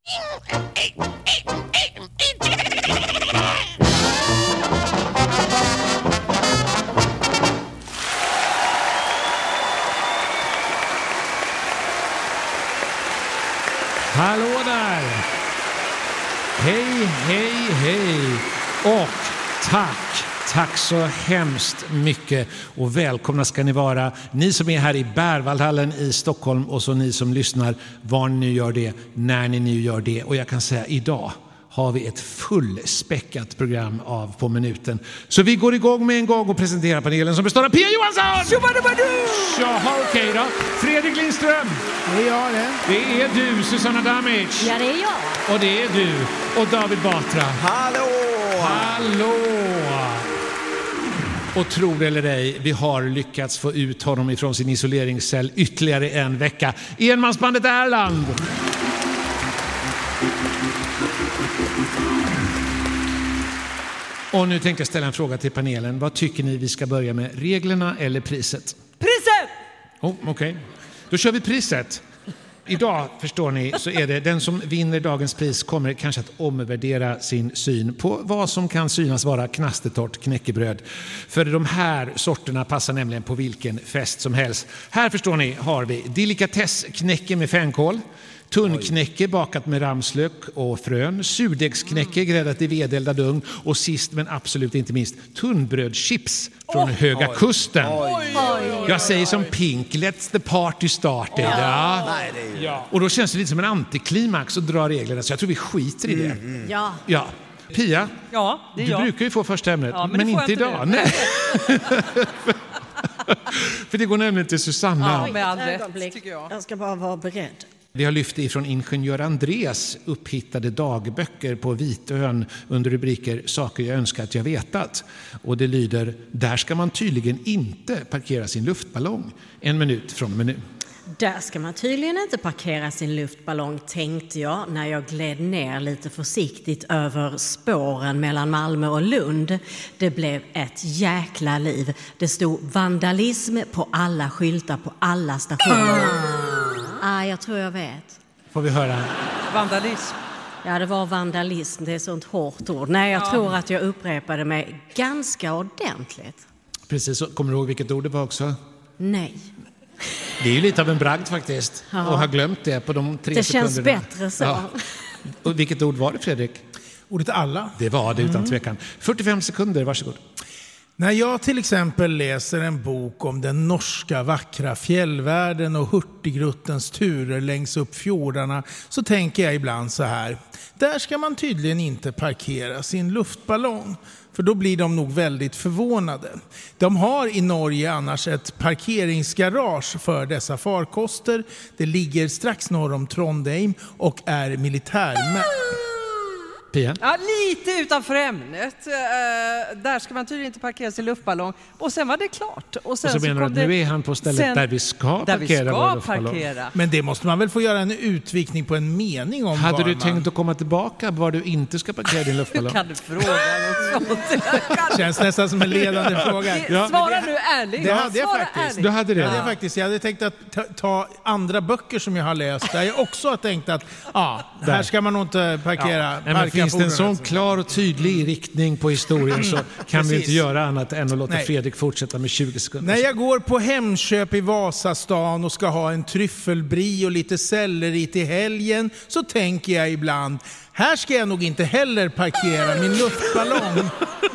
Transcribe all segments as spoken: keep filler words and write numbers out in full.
Hallå där! Hej, hej, hej! Och tack! Tack så hemskt mycket och välkomna ska ni vara. Ni som är här i Berwaldhallen i Stockholm och så ni som lyssnar var ni nu gör det, när ni nu gör det. Och jag kan säga idag har vi ett fullspäckat program av På minuten. Så vi går igång med en gång och presenterar panelen som består av Pia Johansson! Jaha, okej då. Fredrik Lindström. Det är jag det. Det är du, Susanna Damic. Ja, det är jag. Och det är du. Och David Batra. Hallå! Hallå! Och tror eller ej, vi har lyckats få ut honom ifrån sin isoleringscell ytterligare en vecka. Enmansbandet Erland. Och nu tänkte jag ställa en fråga till panelen. Vad tycker ni vi ska börja med? Reglerna eller priset? Priset! Oh, okej. Okay. Då kör vi priset. Idag, förstår ni, så är det den som vinner dagens pris kommer kanske att omvärdera sin syn på vad som kan synas vara knastertorrt knäckebröd. För de här sorterna passar nämligen på vilken fest som helst. Här, förstår ni, har vi delikatessknäcke med fänkål, tunnknäcke bakat med ramslök och frön, surdegsknäcke gräddat i vedeldad ugn och sist men absolut inte minst tunnbrödschips från oh, Höga oj, Kusten. Oj, oj, jag säger som Pink, let's the party started. Ja. Ja. Nej, det är... ja. Och då känns det lite som en antiklimax att dra reglerna, så jag tror vi skiter i det. Mm, mm. Ja. Ja. Pia, ja, det är du jag. brukar ju få första ämnet, ja, men, men inte inte idag. Nej. För det går nämligen till Susanna. Ja, med all rätt, tycker jag. Jag ska bara vara beredd. Vi har lyft ifrån ingenjör Andrés upphittade dagböcker på Vitön under rubriker Saker jag önskar att jag vetat. Och det lyder, där ska man tydligen inte parkera sin luftballong. En minut från och med nu. Där ska man tydligen inte parkera sin luftballong, tänkte jag när jag gled ner lite försiktigt över spåren mellan Malmö och Lund. Det blev ett jäkla liv. Det stod vandalism på alla skyltar på alla stationer. Ah, jag tror jag vet. Får vi höra? Vandalism. Ja, det var vandalism. Det är sånt hårt ord. Nej, jag ja. tror att jag upprepade mig ganska ordentligt. Precis, kommer du ihåg vilket ord det var också? Nej. Det är ju lite av en bragd faktiskt. Ja. Och har glömt det på de tre det sekunderna. Det känns bättre så. Ja. Och vilket ord var det, Fredrik? Ordet alla. Det var det utan mm. tvekan. fyrtiofem sekunder, varsågod. När jag till exempel läser en bok om den norska vackra fjällvärlden och Hurtigruttens turer längs upp fjordarna så tänker jag ibland så här. Där ska man tydligen inte parkera sin luftballong. För då blir de nog väldigt förvånade. De har i Norge annars ett parkeringsgarage för dessa farkoster. Det ligger strax norr om Trondheim och är militärmärkt. Pia? Ja, lite utanför ämnet. Uh, där ska man tydligen inte parkera sin luftballong. Och sen var det klart. Och, sen och så menar du att det... nu är han på stället sen... där vi ska där parkera vi ska vår luftballong. Parkera. Men det måste man väl få göra en utvikning på en mening om. Hade du man... tänkt att komma tillbaka var du inte ska parkera din luftballong? Hur kan du fråga något sånt? Känns nästan som en ledande fråga. Ja. Svara nu ärligt. Det hade jag faktiskt. Ärligt. Du hade det? Ja. Det hade jag faktiskt. Jag hade tänkt att ta, ta andra böcker som jag har läst där jag också har tänkt att ja, här ska man nog inte parkera. Ja. Nej, men finns det en sån klar och tydlig riktning på historien så kan vi inte göra annat än att låta Nej. Fredrik fortsätta med tjugo sekunder. När jag går på Hemköp i Vasastan och ska ha en tryffelbri och lite selleri till helgen så tänker jag ibland, här ska jag nog inte heller parkera min luftballong.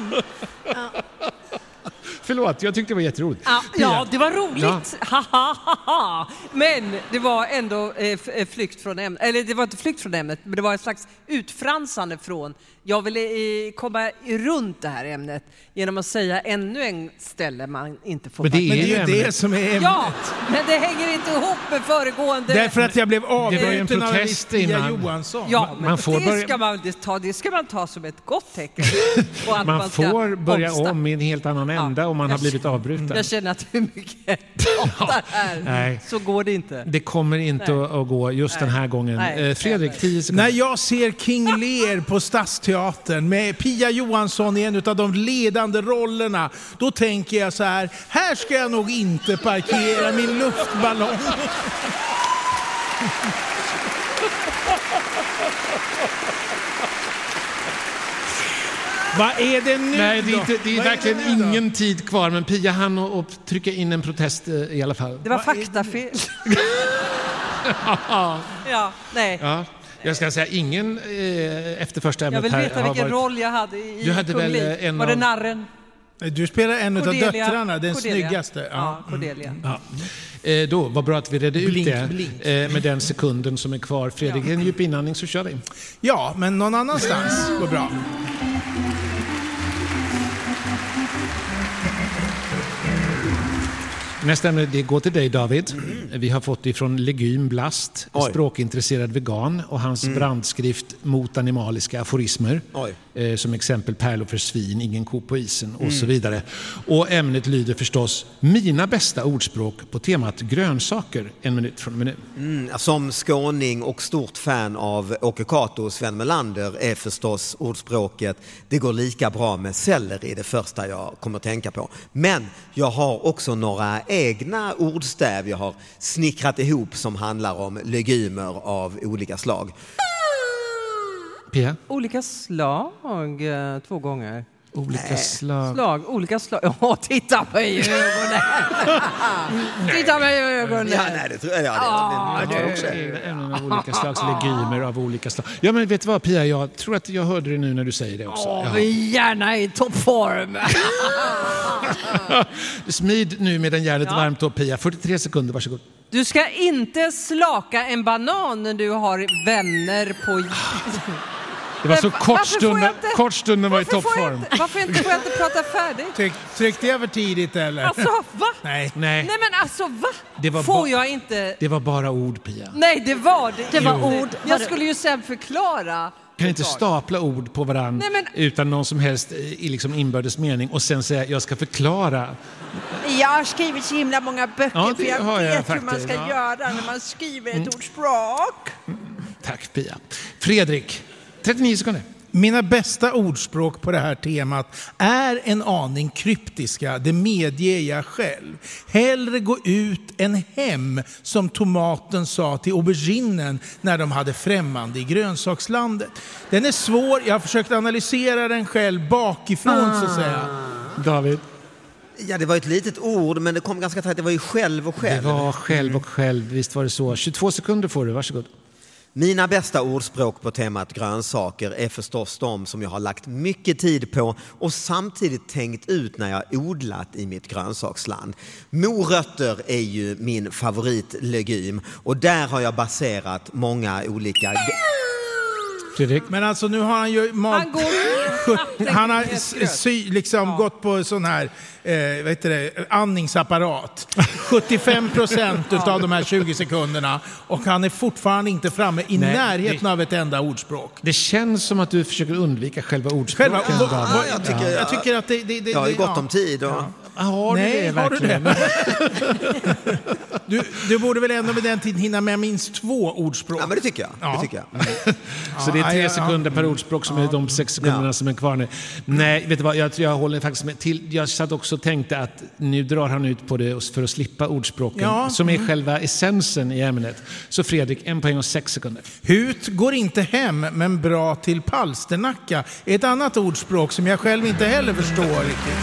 Förlåt, jag tyckte det var jätteroligt. Ja, ja det var roligt. Ja. Men det var ändå eh, flykt från ämnet. Eller det var inte flykt från ämnet, men det var ett slags utfransande från. Jag ville eh, komma runt det här ämnet genom att säga ännu en ställe man inte får. Men det är, men det, är ju det som är ämnet. Ja, men det hänger inte ihop med föregående. Därför att jag blev avbruten av Pia Johansson. Ja, men man får det, börja... ska man ta, det ska man ta som ett gott tecken. Och att man, man ska får börja omsta. om i en helt annan ända ja, om man har blivit avbruten. Jag känner att hur mycket pratar här Nej. så går det inte. Det kommer inte Nej. att gå just Nej. den här gången. Nej. Fredrik, tio sekunder. När jag ser King Lear på Stadsteatern med Pia Johansson i en av de ledande rollerna, då tänker jag så här, här ska jag nog inte parkera min luftballong. Vad är det nu Nej, det är, inte, det är Vad verkligen är det nu ingen tid kvar, men Pia hann att trycka in en protest i alla fall. Det var faktafel. ja, nej. Ja, jag ska säga ingen eh, efter första ämnet Jag här vill veta vilken varit... roll jag hade i Du hade Kunglig. väl en Var det av- narren? Du spelar en av Cordelia. döttrarna, den Cordelia. snyggaste. Ja, Cordelia. Ja. Eh, då, vad bra att vi redde ut Blink, det blink. eh, med den sekunden som är kvar. Fredrik, en djup inandning så kör vi. Ja, men någon annanstans går bra. Nästa ämne, det går till dig David. Vi har fått ifrån Legym Blast, Oj. språkintresserad vegan, och hans brandskrift mot animaliska aforismer. Oj. Eh, som exempel pärlor för svin, ingen ko på isen och så vidare. Och ämnet lyder förstås mina bästa ordspråk på temat grönsaker. En minut från minut. Mm, som skåning och stort fan av Åke Cato och Sven Melander är förstås ordspråket det går lika bra med selleri det första jag kommer att tänka på. Men jag har också några egna ordstäv jag har snickrat ihop som handlar om legumer av olika slag. Pia? Olika slag, eh, två gånger. Olika slag. Slag, olika slag. Åh, titta mig i ögonen! Titta mig i ögonen! Ja, nej, det tror jag. Ja, det, det, det, det också. Ämnen av olika slags, legumer av olika slag. Ja, men vet du vad Pia, jag tror att jag hörde det nu när du säger det också. Åh, Ja. vi är gärna i toppform! Smid nu med den järnet varmt då Pia. fyrtiotre sekunder, varsågod. Du ska inte slaka en banan när du har vänner på... Det var så Men kort varför får stund, jag inte- kort stunden var i Varför får jag toppform. inte- Varför inte får jag inte prata färdigt? Tryck, tryckte jag för tidigt eller? Alltså, va? Nej. Nej, Nej men alltså, va? Det var Får ba- jag inte... det var bara ord Pia. Nej, det var det Det var inte. ord. Var Jag det- skulle ju sen förklara. Kan inte stapla ord på varandra Nej, men- utan någon som helst i liksom inbördes mening och sen säga jag ska förklara. Jag har skrivit så himla många böcker Ja, det för jag har jag vet hur man faktiskt, ska ja. göra när man skriver ett ordspråk. Tack Pia. Fredrik, trettionio sekunder. Mina bästa ordspråk på det här temat är en aning kryptiska, det medger jag själv. Hellre gå ut än hem, som tomaten sa till auberginen när de hade främmande i grönsakslandet. Den är svår, jag har försökt analysera den själv bakifrån så att säga. David. Ja, det var ett litet ord, men det kom ganska tätt. Det var ju själv och Det själv. var själv och själv, visst var det så. tjugotvå sekunder får du, varsågod. Mina bästa ordspråk på temat grönsaker är förstås de som jag har lagt mycket tid på och samtidigt tänkt ut när jag odlat i mitt grönsaksland. Morötter är ju min favoritlegum och där har jag baserat många olika... Fredrik. Men alltså nu har han ju malt... Han går... Han har s- sy, liksom gått på sån här eh, vad heter det, andningsapparat. sjuttiofem procent av de här tjugo sekunderna. Och han är fortfarande inte framme i Nej, närheten det- av ett enda ordspråk. Det känns som att du försöker undvika själva ordspråken. Själva, vad- David. vad- jag tycker- jag tycker att det... det, det Jag har ju det- gott ja. om tid och... Ja, har du Nej, det har du verkligen? det? Du, du borde väl ändå med den tiden hinna med minst två ordspråk. Ja, men det tycker jag. Ja. Det tycker jag. Så det är Ja, tre ja, ja. sekunder per ordspråk som är de sex sekunderna Ja. som är kvar nu. Nej, vet du vad? Jag, jag håller faktiskt med till. Jag satt också och tänkte att nu drar han ut på det för att slippa ordspråken Ja. som är själva essensen i ämnet. Så Fredrik, en poäng och sex sekunder. Hut går inte hem, men bra till Palsternacka. Ett annat ordspråk som jag själv inte heller förstår riktigt.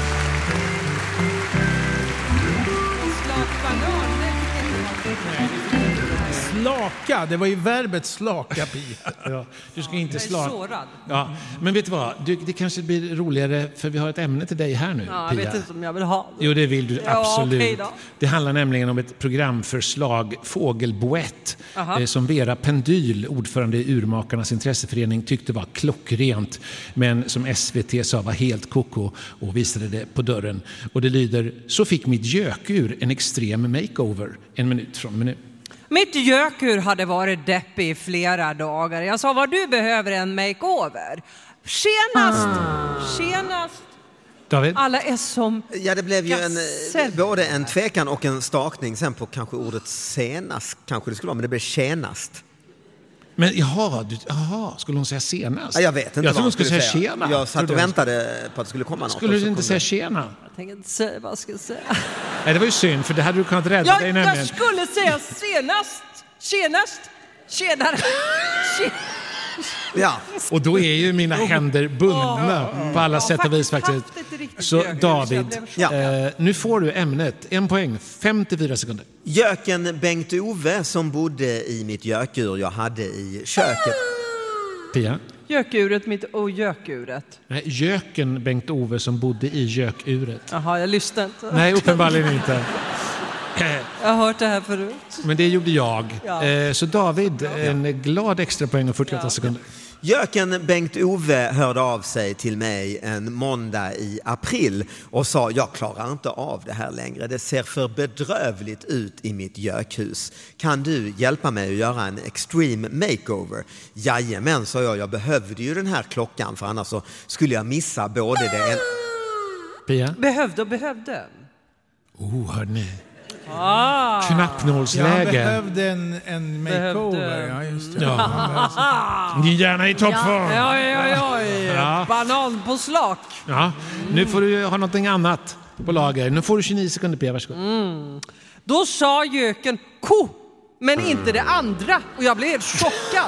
Slaka, det var ju verbet slaka, Pia. Ja, du ska inte Jag är slå. sårad. Ja, men vet du vad? Du, det kanske blir roligare för vi har ett ämne till dig här nu, Ja, jag Pia. vet inte om jag vill ha det. Jo, det vill du Ja, absolut. okej då. Det handlar nämligen om ett programförslag, Fågelboett, Aha. eh, som Vera Pendyl, ordförande i Urmakarnas intresseförening, tyckte var klockrent, men som S V T sa var helt koko och visade det på dörren. Och det lyder: så fick mitt gökur en extrem makeover. En minut från minut. Mitt gökur hade varit deppig i flera dagar. Jag sa, vad du behöver en makeover. Senast, senast. David? Alla är som... Ja, det blev ju en, Gasell. både en tvekan och en stakning sen på kanske ordet senast, kanske det skulle vara, men det blev senast. Men jaha, du, jaha, skulle hon säga senast? Ja, jag vet inte Jag vad trodde hon hon skulle säga tjena. Jag satt Trodde och jag. väntade på att det skulle komma något. Skulle och så du inte kom säga det. tjena? Jag tänker inte säga vad jag ska säga. Nej, det var ju synd, för det hade du kunnat rädda Jag, dig jag nämligen. skulle säga senast, senast, tjenare. Tjen- Ja. Och då är ju mina händer bundna på alla Ja, sätt och vis faktiskt faktiskt. haft ett riktigt Så gökhus, David, jag blev chockad. eh, nu får du ämnet. En poäng, femtiofyra sekunder. Göken Bengt-Ove som bodde i mitt gökur jag hade i köket. Pia? Gökuret mitt och gökuret. Nej, göken Bengt-Ove som bodde i gökuret. Jaha, jag lyssnade inte. Nej, uppenbarligen inte. Jag har hört det här förut. Men det gjorde jag. Ja. Eh, så David, en glad extra poäng och fyrtioåtta sekunder. Göken Bengt-Ove hörde av sig till mig en måndag i april och sa jag klarar inte av det här längre. Det ser för bedrövligt ut i mitt gökhus. Kan du hjälpa mig att göra en extreme makeover? Jajamän, sa jag. Jag behövde ju den här klockan för annars så skulle jag missa både det en... Pia? Behövde och behövde. Oh, hörde ni? Ah. Jag Knappnålsläge. behövde en, en makeover. Behövde. Ja, just det. Ja. Din hjärna i toppform. Ja, ja, ja, ja. Ja. Banan på slak. Ja. Nu får du ha någonting annat på lager. Nu får du tjugonio sekunder, Pia. Varsågod. Mm. Då sa göken ko, men inte det andra. Och jag blev helt chockad.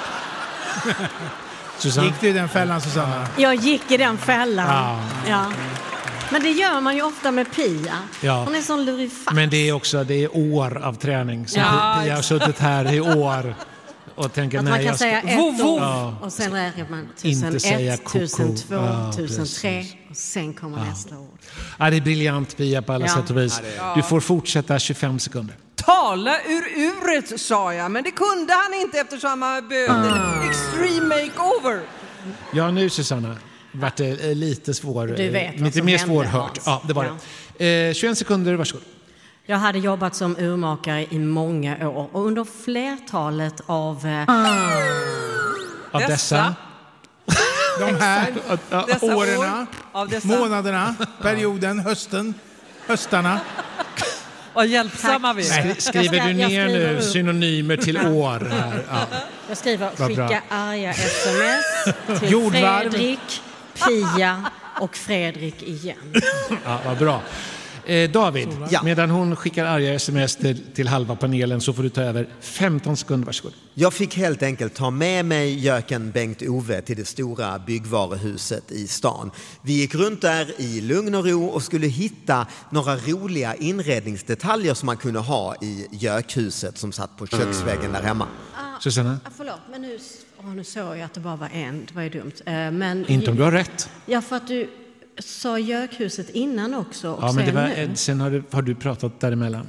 Susanne? Gick du i den fällan, Susanna? Jag gick i den fällan. Ja. Ja. Men det gör man ju ofta med Pia. Ja. Hon är sån lurifax. Men det är också det är år av träning. Så Ja, Pia har suttit här i år och tänker Att nej, man kan jag ska... säga ett Vov, vov. år Ja. och sen räknar man Inte säga tusen ett, koko. tusen två, Ja, tusen tre precis. och sen kommer nästa ord. Ja, det är briljant, Pia, på alla Ja. sätt och vis. Du får fortsätta tjugofem sekunder. Tala ur uret, sa jag. Men det kunde han inte eftersom han behövde en extreme makeover. Ja, nu Susanna vart det eh, lite svår. Du vet eh, vad lite som mer hände, svårhört. Hans. Ja, det var Ja. det. Eh, tjugoen sekunder, varsågod. Jag hade jobbat som urmakare i många år och under flertalet av eh, Av dessa. De här Dessa åren, år av dessa. månaderna, perioden, hösten, höstarna. Vad hjälpsamma vi är. Skri- skriver Jag ska- du jag ner skriver nu upp. synonymer till år här? Ja. jag skriver Vad bra. skicka arga sms till Jordvarv. Fredrik, Pia och Fredrik igen. Ja, vad bra. Eh, David, Ja. medan hon skickar arga sms till, till halva panelen så får du ta över femton sekunder, varsågod. Jag fick helt enkelt ta med mig göken Bengt-Ove till det stora byggvaruhuset i stan. Vi gick runt där i lugn och ro och skulle hitta några roliga inredningsdetaljer som man kunde ha i gökhuset som satt på köksväggen där hemma. Susanna? Ah, förlåt, men nu, åh, nu såg jag att det bara var en. Det var ju dumt. Eh, men, Inte om du har rätt. Ja, för att du sa gökhuset innan också och Ja, men det sen var, nu. eh, sen har du, har du pratat däremellan.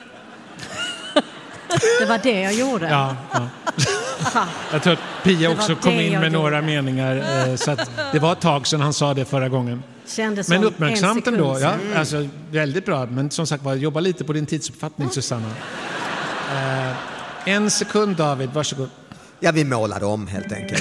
Det var det jag gjorde. Ja, ja. Jag tror att Pia var också det kom in jag med några gjorde. meningar. eh, Så att det var ett tag sedan han sa det förra gången. Kändes Men som uppmärksamt en ändå. sekund Ja, sedan. alltså, väldigt bra. Men som sagt var, jobba lite på din tidsuppfattning, Susanna. Eh, en sekund, David. Varsågod. Ja, vi målade om helt enkelt.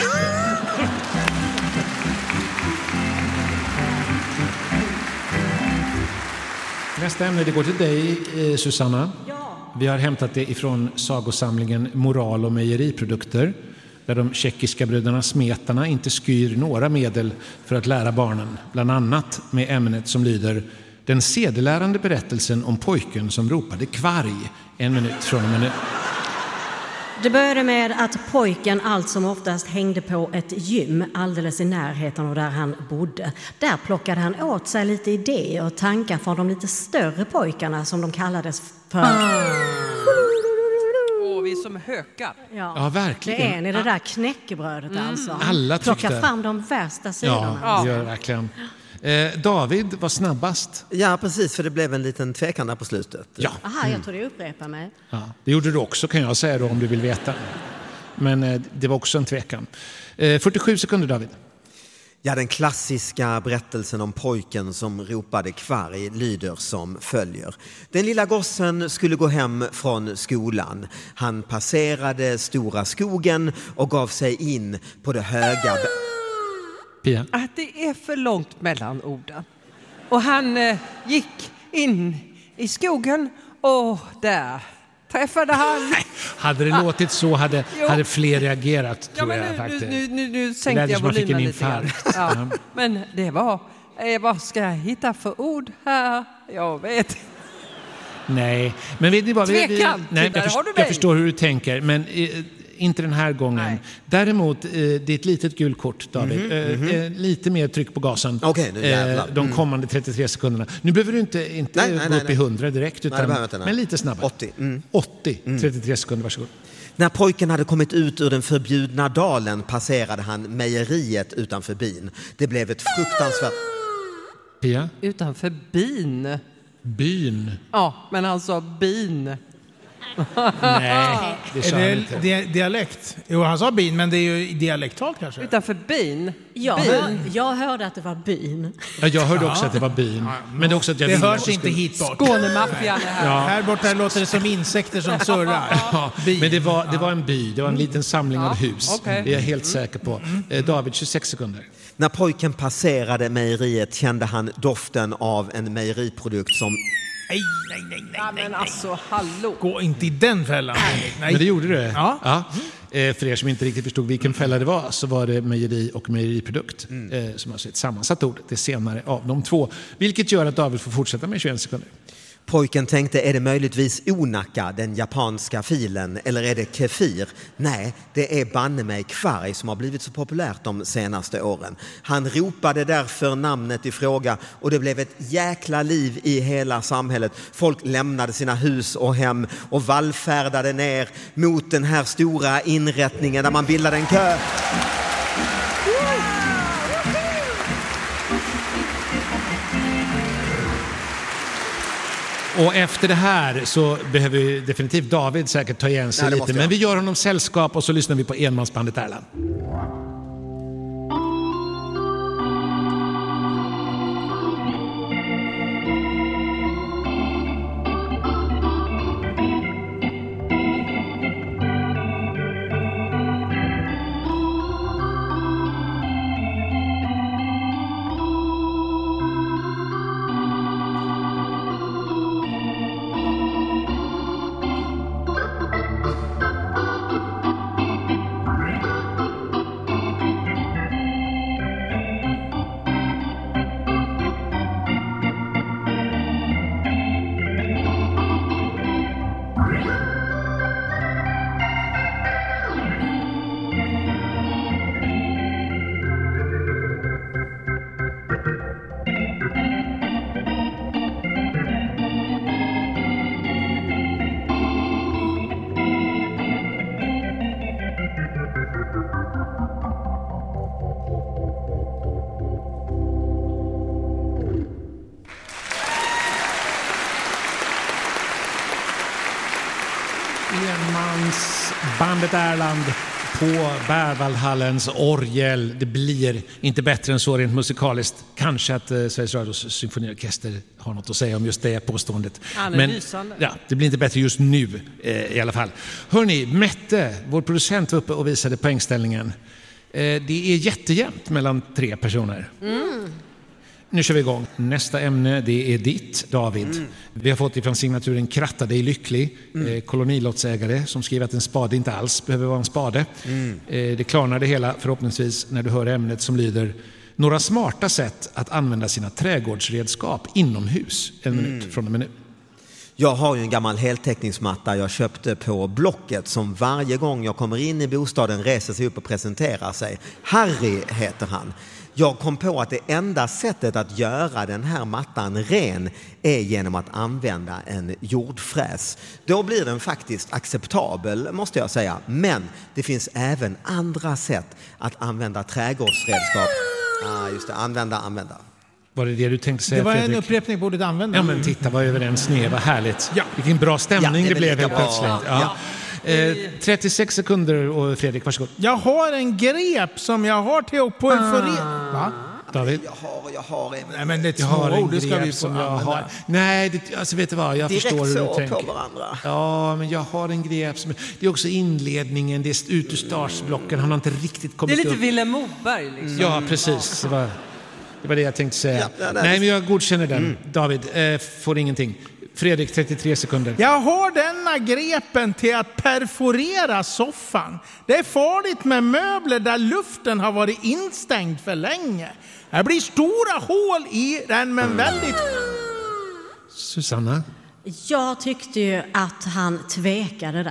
Nästa ämne, det går till dig, eh, Susanna. Vi har hämtat det ifrån sagosamlingen Moral och mejeriprodukter, där de tjeckiska bröderna Smetana inte skyr några medel för att lära barnen, bland annat med ämnet som lyder Den sedelärande berättelsen om pojken som ropade kvarg. En minut från och med nu. Det började med att pojken allt som oftast hängde på ett gym alldeles i närheten av där han bodde. Där plockade han åt sig lite idéer och tankar från de lite större pojkarna som de kallades för. Åh, vi är som hökar. Ja, verkligen. Det är ni, det där knäckebrödet alltså. Alla Plocka tyckte- fram de värsta sidorna. Ja, det gör det verkligen. Eh, David var snabbast. Ja, precis, för det blev en liten tvekan där på slutet. Ja. Aha, jag tror det upprepar mig. Ja, det gjorde du också, kan jag säga då, om du vill veta. Men eh, det var också en tvekan. Eh, fyrtiosju sekunder, David. Ja, den klassiska berättelsen om pojken som ropade kvarg lyder som följer. Den lilla gossen skulle gå hem från skolan. Han passerade stora skogen och gav sig in på det höga... Be- Pia. Att det är för långt mellan orden. Och han eh, gick in i skogen och där träffade han... Hade det låtit så hade, Jo. hade fler reagerat, Ja, tror men jag nu, faktiskt. nu, nu, nu Det sänkte lät jag som man fick en volymen lite grann. infarkt. Ja. Ja. Men det var... Eh, vad ska jag hitta för ord här? Jag vet. Nej, men vet ni vad? Vi- vi- Tvekan, nej, där jag, har först, du mig. jag förstår hur du tänker, men eh, inte den här gången. Nej. Däremot, eh, det är ett litet gult kort, David. Mhm, eh, mhm. eh, lite mer tryck på gasen Okej, nu jävlar. eh, de kommande trettiotre sekunderna. Nu behöver du inte, inte Nej, nej, gå nej, upp nej. i hundra direkt, Nej, det utan, behöver jag inte, nej. men lite snabbare. åttio. Mm. åttio, trettiotre sekunder, varsågod. När pojken hade kommit ut ur den förbjudna dalen passerade han mejeriet utanför byn. Det blev ett fruktansvärt... Pia? Utanför bin. Byn? Ja, men han sa bin. Nej, det sa Är han det inte. di- dialekt? Jo, han sa bin, men det är ju dialektalt kanske. Utanför bin. Jag, bin. hör, jag hörde att det var byn. Ja, jag hörde också att det var byn. Men det är också att jag Det ville hörs att du inte skulle- hit bort. Skånemaffian är här. Här borta låter det som insekter som surrar. Ja, Bin. men det var, det var en by, det var en liten samling av hus. okej. Det är jag helt säker på. Eh, David, tjugosex sekunder. När pojken passerade mejeriet kände han doften av en mejeriprodukt som... Nej, nej, nej, nej, Ja, nej, men nej. alltså, hallå. Gå inte i den fällan. Nej. Men det gjorde du? Ja. Eh, För er som inte riktigt förstod vilken fälla det var så var det mejeri och mejeriprodukt. Eh, som alltså är ett sammansatt ord, det senare av de två. Vilket gör att David får fortsätta med tjugoen sekunder. Pojken tänkte, är det möjligtvis onaka, den japanska filen, eller är det kefir? Nej, det är banne mig kvarg som har blivit så populärt de senaste åren. Han ropade därför namnet i fråga och det blev ett jäkla liv i hela samhället. Folk lämnade sina hus och hem och vallfärdade ner mot den här stora inrättningen där man bildade en kö. Och efter det här så behöver vi definitivt David säkert ta igen sig Nej, det lite. måste jag. Men vi gör honom sällskap och så lyssnar vi på enmansbandet Erland. Enmansbandet Erland på Berwaldhallens orgel. Det blir inte bättre än så rent musikaliskt. Kanske att eh, Sveriges Radios symfoniorkester har något att säga om just det påståendet. Han är Men lysande. ja, det blir inte bättre just nu eh, i alla fall. Hörrni, Mette, vår producent, var uppe och visade poängställningen. Eh, det är jättejämnt mellan tre personer. Mm. Nu kör vi igång. Nästa ämne, det är ditt, David. Mm. Vi har fått ifrån signaturen Kratta dig lycklig. Mm. Eh, kolonilottsägare som skriver att en spade inte alls behöver vara en spade. Mm. Eh, det klarnar det hela förhoppningsvis när du hör ämnet som lyder några smarta sätt att använda sina trädgårdsredskap inomhus. En mm. minut från och med nu. Jag har ju en gammal heltäckningsmatta jag köpte på Blocket som varje gång jag kommer in i bostaden reser sig upp och presenterar sig. Harry heter han. Jag kom på att det enda sättet att göra den här mattan ren är genom att använda en jordfräs. Då blir den faktiskt acceptabel, måste jag säga. Men det finns även andra sätt att använda trädgårdsredskap. Ah, just det, använda, använda. Var det det du tänkte säga, Det var en Fredrik? upprepning på ordet använda. Ja, men titta vad överens ni är, vad härligt. Ja. Vilken bra stämning Ja, det är det blev väl helt lika bra. plötsligt. Ja. Eh, trettiosex sekunder och Fredrik, varsågod. Jag har en grep som jag har till att perforera. Va? David? Jag har, jag har en. Nej, men det är ett Jag har en småord, det ska grep vi som få jag använda. har. Nej, det, alltså vet du vad, jag Direkt förstår hur så du på tänker. varandra. Ja, men jag har en grep som, det är också inledningen, det är ut ur startblocken, han har inte riktigt Det är kommit lite upp. Vilhelm Moberg liksom. Ja, precis. Det var, det var det jag tänkte säga. Ja, nej, nej. Nej, men jag godkänner den. David, eh, får ingenting. Fredrik, trettiotre sekunder. Jag har denna grepen till att perforera soffan. Det är farligt med möbler där luften har varit instängd för länge. Det blir stora hål i den, men väldigt... Susanna? Jag tyckte ju att han tvekade där.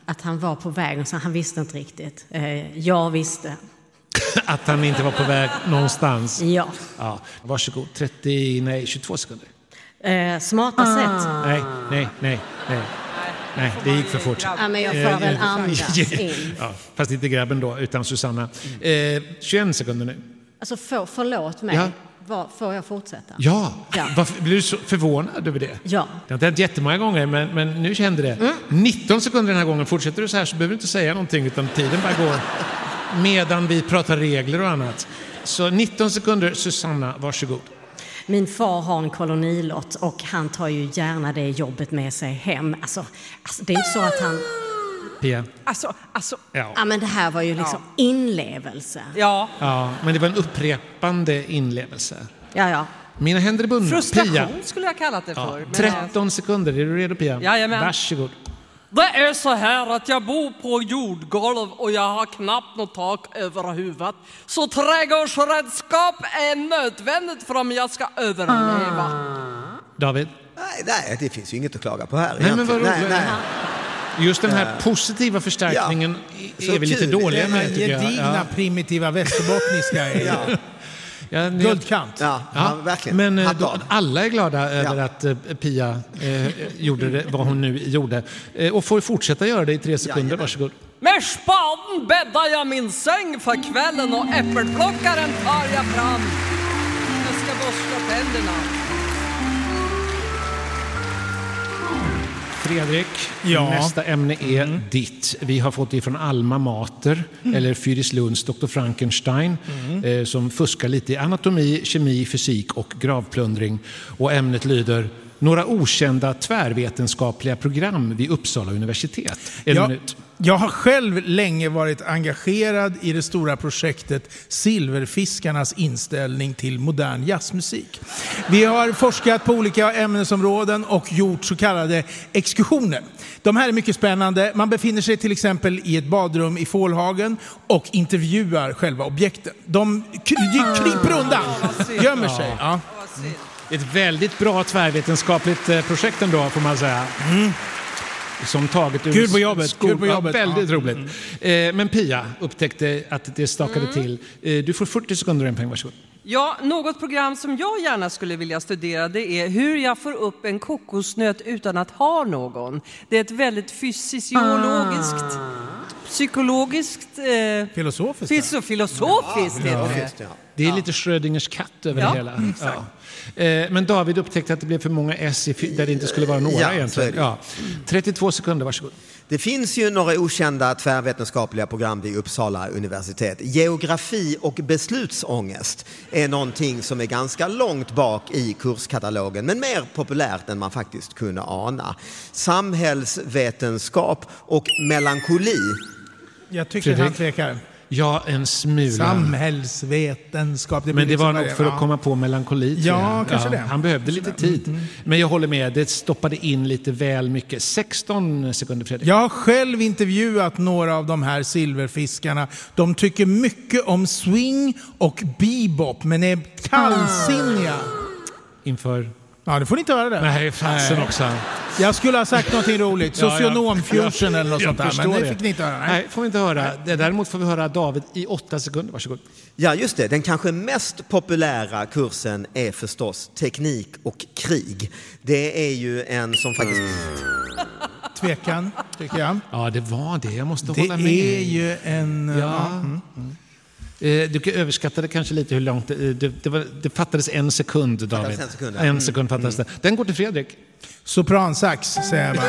att han var på väg och så han visste inte riktigt. Eh, jag visste. Att han inte var på väg någonstans? Ja. Ja. Varsågod, trettio, nej, tjugotvå sekunder. Eh, smarta ah. sätt. Nej, nej, nej, nej. Nej, det gick för fort. Ja, men jag får väl andas in. Ja, fast inte grabben då, utan Susanna. Eh, tjugoen sekunder nu. Alltså, för, förlåt mig. Ja. Var, får jag fortsätta? Ja, ja. Varför, blir du så förvånad över det? Ja. Det har inte hänt jättemånga gånger, men, men nu kände det. Mm. nitton sekunder den här gången. Fortsätter du så här så behöver du inte säga någonting, utan tiden bara går medan vi pratar regler och annat. Så nitton sekunder, Susanna, varsågod. Min far har en kolonilott och han tar ju gärna det jobbet med sig hem. Alltså, alltså det är inte så att han... Pia? Alltså, alltså... Ja. ja, men det här var ju liksom ja. inlevelse. Ja. Ja, men det var en upprepande inlevelse. Ja, ja. Mina händer är bundna. Frustration Pia. skulle jag kallat det för. Ja. tretton sekunder, är du redo, Pia? Jajamän. Varsågod. Det är så här att jag bor på jordgolv och jag har knappt något tak över huvudet. Så trädgårdsredskap är nödvändigt för om jag ska överleva. David? Nej, nej, det finns ju inget att klaga på här. Nej, men vad nej, nej. Just den här positiva förstärkningen ja. är vi lite dåliga med, tycker jag. Gedigna, ja. primitiva västerbottniska är ja. Ja, ni... guldkant. Ja, ja, ja, verkligen. Men eh, då, alla är glada över ja. att eh, Pia eh, gjorde det, vad hon nu gjorde. Eh, och får fortsätta göra det i tre sekunder. Ja, varsågod. Med spaden bäddar jag min säng för kvällen och äppelplockaren tar jag fram. Jag ska borsta tänderna. Fredrik, ja. nästa ämne är mm. ditt. Vi har fått det från Alma Mater, mm. eller Fyrislunds doktor Frankenstein, mm. eh, som fuskar lite i anatomi, kemi, fysik och gravplundring. Och ämnet lyder: några okända tvärvetenskapliga program vid Uppsala universitet. En ja. minut. Jag har själv länge varit engagerad i det stora projektet Silverfiskarnas inställning till modern jazzmusik. Vi har forskat på olika ämnesområden och gjort så kallade exkursioner. De här är mycket spännande. Man befinner sig till exempel i ett badrum i Fålhagen och intervjuar själva objekten. De kryper undan, gömmer sig. Ja. Ett väldigt bra tvärvetenskapligt projekt ändå, får man säga. Mm. Som taget ur Kul på jobbet. skol- Kul på jobbet. Ja, väldigt ja. roligt. Mm. Eh, men Pia upptäckte att det stakade mm. till. Eh, du får fyrtio sekunder och en poäng, varsågod. Ja, något program som jag gärna skulle vilja studera, det är hur jag får upp en kokosnöt utan att ha någon. Det är ett väldigt fysiologiskt, ah. psykologiskt, eh, filosofiskt. Fys- filosofiskt ja, ja. det. Ja. Det är lite Schrödingers katt över ja, det hela. Ja. Eh, men David upptäckte att det blev för många S i, där det inte skulle vara några ja, egentligen. Ja. trettiotvå sekunder, varsågod. Det finns ju några okända tvärvetenskapliga program vid Uppsala universitet. Geografi och beslutsångest är någonting som är ganska långt bak i kurskatalogen, men mer populärt än man faktiskt kunde ana. Samhällsvetenskap och melankoli. Jag tycker Fredrik. han tvekar. Ja, en smula. Samhällsvetenskap. Det men det liksom var nog för ja. att komma på melankoli. Ja, kanske det. Han behövde lite tid. Mm. Men jag håller med, det stoppade in lite väl mycket. sexton sekunder, Fredrik. Jag har själv intervjuat några av de här silverfiskarna. De tycker mycket om swing och bebop, men är kallsinniga. Inför... Ja, det får ni inte höra det. Nej, fasen också. Jag skulle ha sagt någonting roligt. Socionomfusion eller något sånt där. Men det fick ni inte höra. Nej, Nej får vi inte höra. Nej. Däremot får vi höra David i åtta sekunder. Varsågod. Ja, just det. Den kanske mest populära kursen är förstås teknik och krig. Det är ju en som faktiskt... Tvekan, tycker jag. Ja, det var det. Jag måste det hålla med. Det är ju en... Ja. Mm. Mm. Du överskattade kanske lite hur långt... Det, det, var, det fattades en sekund, David. En sekund, ja. en sekund fattades mm. det. Den går till Fredrik. Sopransax, säger jag bara.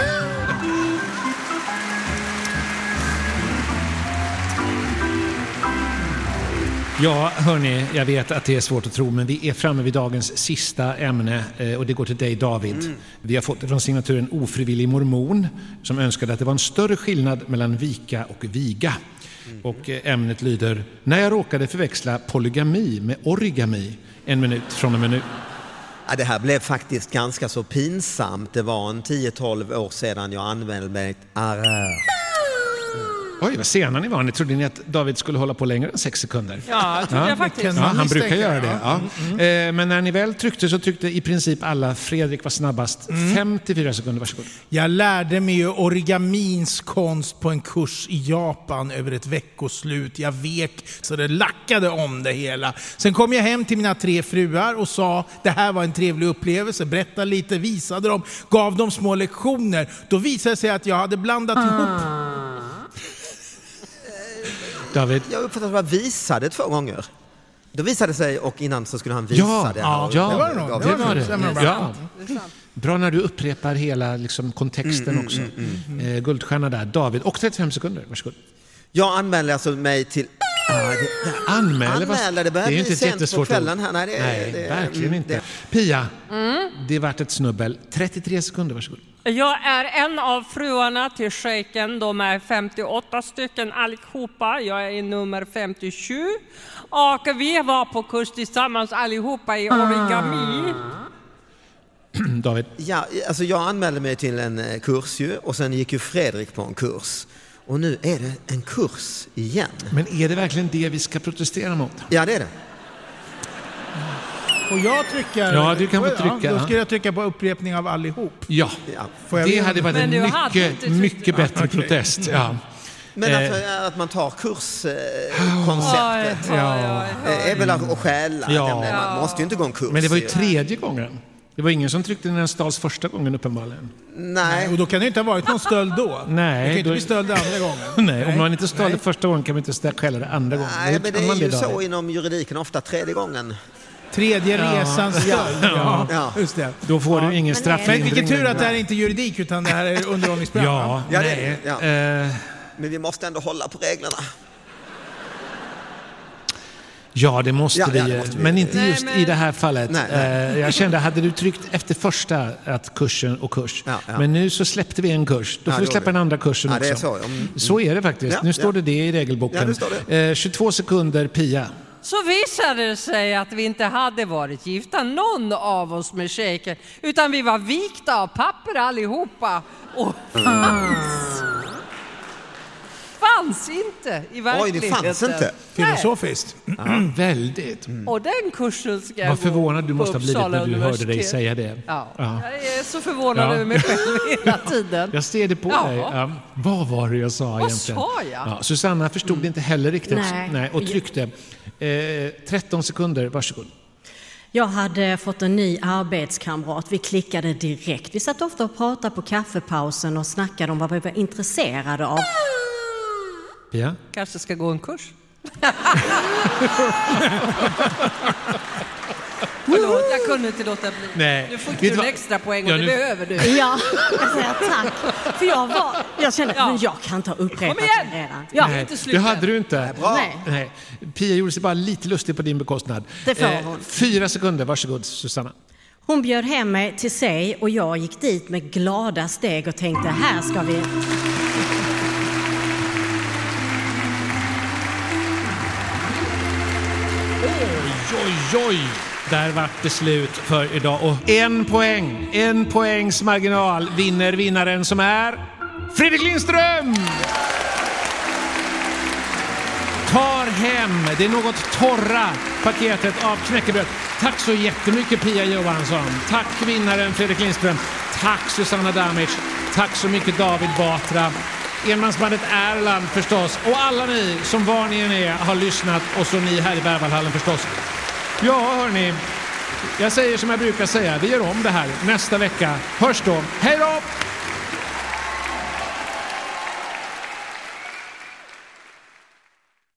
Ja, hörni, jag vet att det är svårt att tro, men vi är framme vid dagens sista ämne och det går till dig, David. Mm. Vi har fått från signaturen Ofrivillig mormon som önskade att det var en större skillnad mellan vika och viga. Mm. Och ämnet lyder: när jag råkade förväxla polygami med origami. En minut från och med nu. Ja, det här blev faktiskt ganska så pinsamt. Det var en tio tolv år sedan jag använde mig... Oj, vad sena ni var. Ni trodde ni att David skulle hålla på längre än sex sekunder? Ja, jag trodde jag faktiskt. Ja, han brukar misstänka, göra det. Ja. ja. Mm. Eh, Men när ni väl tryckte så tryckte i princip alla. Fredrik var snabbast. femtiofyra sekunder, varsågod. Jag lärde mig ju origamins konst på en kurs i Japan över ett veckoslut. Jag vek så det lackade om det hela. Sen kom jag hem till mina tre fruar och sa det här var en trevlig upplevelse. Berättade lite, visade dem, gav dem små lektioner. Då visade det sig att jag hade blandat ihop. David? Jag uppfattar att jag visade två gånger. Då visade det sig och innan så skulle han visa Ja, det. ja, det var det nog. gav Det var Det var det. det. Stämmer bra. Ja. Bra när du upprepar hela liksom, kontexten också. Eh, guldstjärna där. David. Och trettiofem sekunder, varsågod. Jag anmälde alltså mig till... Ah, det, det, Anmäler, vad- anmäler, det börjar det är ju bli inte sent jättesvårt på kvällen att- här. Nej, det, Nej, det, verkligen mm, inte. det- Pia, det är värt ett snubbel. trettiotre sekunder, varsågod. Jag är en av fruarna till shejken. De är femtioåtta stycken allihopa. Jag är nummer femtiosju. Och vi var på kurs tillsammans allihopa i origami. David. Ja, alltså jag anmälde mig till en eh, kurs ju, och sen gick ju Fredrik på en kurs. Och nu är det en kurs igen. Men är det verkligen det vi ska protestera mot? Ja, det är det. Och jag trycker... Ja, du kan få Ja, trycka, Då ja. ska jag trycka på upprepning av allihop. Ja, Ja. Får jag det veta? hade varit Men en du hade mycket, inte tryckt- mycket bättre okej. protest. Ja. Men Eh. alltså, att man tar kurskonceptet eh, Ja. eh, är väl att stjäla. Ja. Men man måste ju inte gå en kurs. Men det var ju tredje gången. Det var ingen som tryckte när den stals första gången uppenbarligen. Nej. Och då kan det inte ha varit någon stöld då. Nej, Det kan inte då- bli stöld andra gången. Nej, om man inte stal det Nej. första gången kan man inte stä- skälla det andra gången. Nej, Hur men kan det man är ju David? så inom juridiken ofta tredje gången. Tredje resans stöld. Ja. Ja. Just det. Då får du ingen Men strafflindring. Men vilken tur att det här är inte juridik utan det här är underhållningsprogram. Ja, Ja, det- nej. ja. Eh, Men vi måste ändå hålla på reglerna. ja, det måste Ja, vi. ja, det måste vi. Men inte Nej, just men- i det här fallet. Nej, nej. Eh, jag kände, hade du tryckt efter första att kursen och kurs. Ja, ja. Men nu så släppte vi en kurs. Då Ja, får vi det släppa gjorde den vi. andra kursen Ja, också. det är så. Mm. Så är det faktiskt. Ja, nu står ja. det det i regelboken. Ja, nu står det. Eh, tjugotvå sekunder, Pia. Så visade det sig att vi inte hade varit gifta, någon av oss med shejken, utan vi var vikta av papper allihopa och fanns, fanns inte i Oj, verkligheten. det fanns inte. Filosofiskt. Väldigt. Och den kursen ska jag Vad gå förvånad du på måste ha blivit Uppsala när du hörde dig universitet. säga det. Ja. Ja. Jag är så förvånad Ja. över mig själv hela tiden. Jag ser det på Ja. dig. Ja. Vad var det jag sa egentligen? sa jag? Ja, Susanna förstod det inte heller riktigt. Nej. och tryckte. Eh, tretton sekunder, varsågod. Jag hade fått en ny arbetskamrat. Vi klickade direkt. Vi satt ofta och pratade på kaffepausen och snackade om vad vi var intresserade av. Pia? Kanske ska gå en kurs. Förlåt, jag kunde inte låta bli. Nej. Du får Vet du du en vad? extra poäng och Ja, det nu- behöver du. Ja, jag säger tack. För jag var... Jag kände, Ja. men jag kan inte upprepa Kom igen! det redan. Ja, Nej, inte slut det än. hade du inte. Nej. Nej. Pia gjorde sig bara lite lustig på din bekostnad. Det får hon. Fyra sekunder, varsågod Susanna. Hon bjöd hem mig till sig och jag gick dit med glada steg och tänkte, här ska vi... Oj, oj, oj! Där vart det slut för idag. Och en poäng, en poängs marginal vinner vinnaren som är Fredrik Lindström! Tar hem det något torra paketet av knäckebröd. Tack så jättemycket Pia Johansson. Tack vinnaren Fredrik Lindström. Tack Susanna Damic. Tack så mycket David Batra. Enmansbandet Erland förstås. Och alla ni som var ni än är har lyssnat. Och så ni här i Berwaldhallen förstås. Ja hörni, jag säger som jag brukar säga. Vi gör om det här nästa vecka. Hörs då. Hej då!